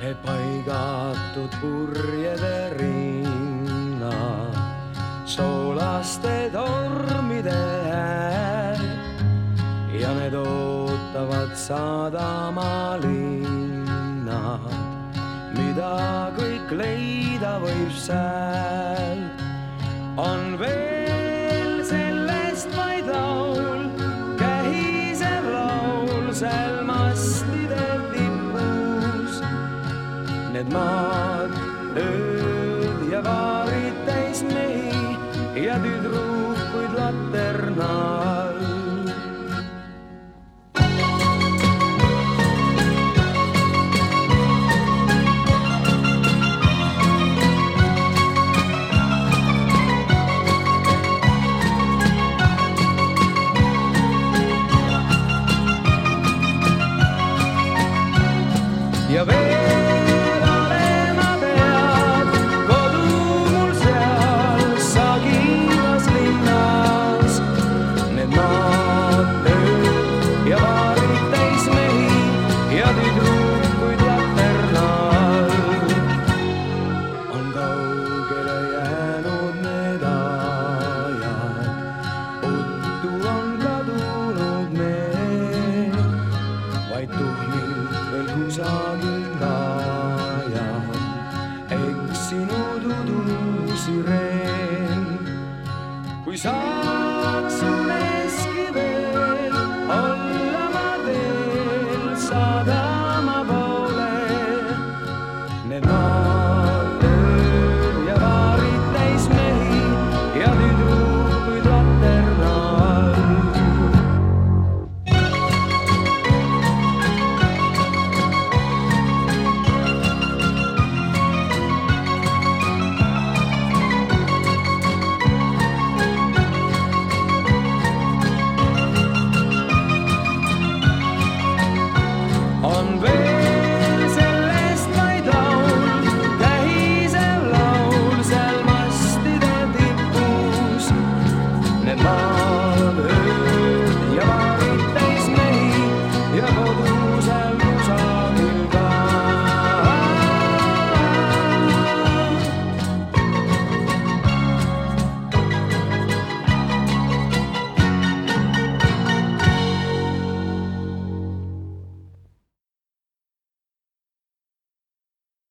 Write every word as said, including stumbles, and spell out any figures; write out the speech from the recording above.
Need paigatud purjede rinnad, soolaste tormide äär ja need ootavad sadamalinnad, mida kõik leida võib sääl. On veel sellest vaid laul, kähisev laul seal mastide tipus. Need maad, ööd ja vaarid täis mehi ja tüdrukuid laternal. Ja veel